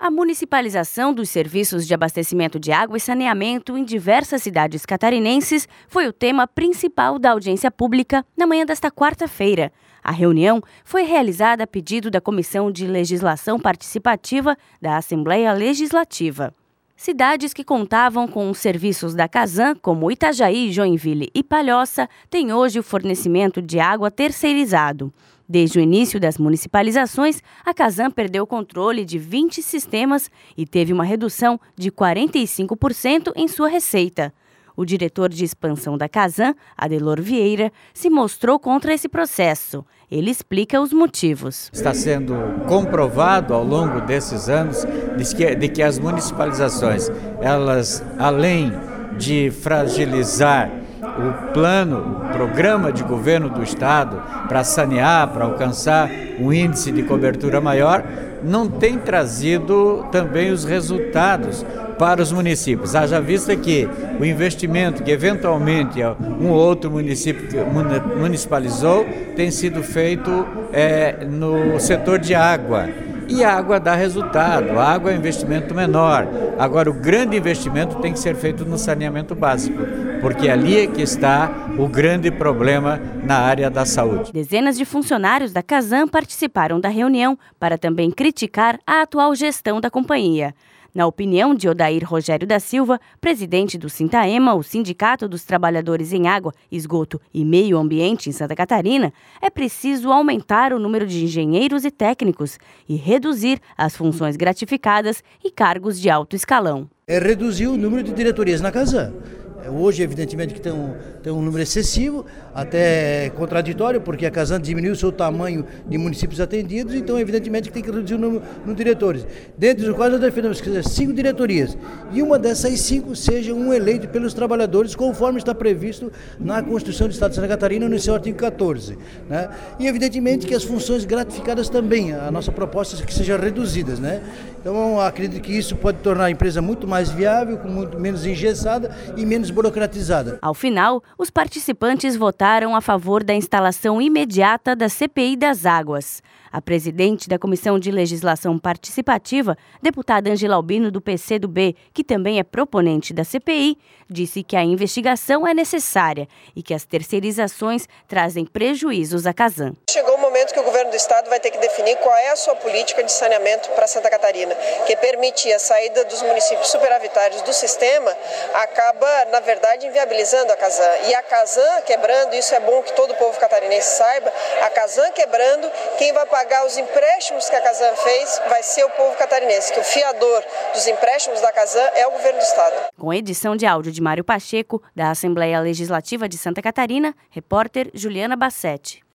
A municipalização dos serviços de abastecimento de água e saneamento em diversas cidades catarinenses foi o tema principal da audiência pública na manhã desta quarta-feira. A reunião foi realizada a pedido da Comissão de Legislação Participativa da Assembleia Legislativa. Cidades que contavam com os serviços da Casan, como Itajaí, Joinville e Palhoça, têm hoje o fornecimento de água terceirizado. Desde o início das municipalizações, a Casan perdeu o controle de 20 sistemas e teve uma redução de 45% em sua receita. O diretor de expansão da Casan, Adelor Vieira, se mostrou contra esse processo. Ele explica os motivos. Está sendo comprovado ao longo desses anos de que as municipalizações, elas, além de fragilizar o programa de governo do Estado para sanear, para alcançar um índice de cobertura maior, não tem trazido também os resultados para os municípios. Haja vista que o investimento que eventualmente um ou outro município municipalizou tem sido feito no setor de água. E a água dá resultado, a água é um investimento menor. Agora, o grande investimento tem que ser feito no saneamento básico, porque ali é que está o grande problema na área da saúde. Dezenas de funcionários da Casan participaram da reunião para também criticar a atual gestão da companhia. Na opinião de Odair Rogério da Silva, presidente do Sintaema, o Sindicato dos Trabalhadores em Água, Esgoto e Meio Ambiente em Santa Catarina, é preciso aumentar o número de engenheiros e técnicos e reduzir as funções gratificadas e cargos de alto escalão. É reduzir o número de diretorias na Casan. Hoje, evidentemente, que tem um número excessivo, até contraditório, porque a Casan diminuiu o seu tamanho de municípios atendidos, então, evidentemente, que tem que reduzir o número de diretores. Dentro dos quais nós defendemos que sejam 5 diretorias, e uma dessas 5 seja um eleito pelos trabalhadores, conforme está previsto na Constituição do Estado de Santa Catarina, no seu artigo 14. Né? E, evidentemente, que as funções gratificadas também, a nossa proposta é que sejam reduzidas. Né? Então, acredito que isso pode tornar a empresa muito mais viável, com muito menos engessada e menos burocratizada. Ao final, os participantes votaram a favor da instalação imediata da CPI das Águas. A presidente da Comissão de Legislação Participativa, deputada Angela Albino, do PCdoB, que também é proponente da CPI, disse que a investigação é necessária e que as terceirizações trazem prejuízos à Casan. Chegou o momento que o governo do estado vai ter que definir qual é a sua política de saneamento para Santa Catarina, que permitir a saída dos municípios superavitários do sistema acaba, na verdade, inviabilizando a Casan. E a Casan quebrando, isso é bom que todo o povo catarinense saiba, a Casan quebrando, quem vai pagar os empréstimos que a Casan fez vai ser o povo catarinense, que o fiador dos empréstimos da Casan é o governo do estado. Com edição de áudio de Mário Pacheco, da Assembleia Legislativa de Santa Catarina, repórter Juliana Bassetti.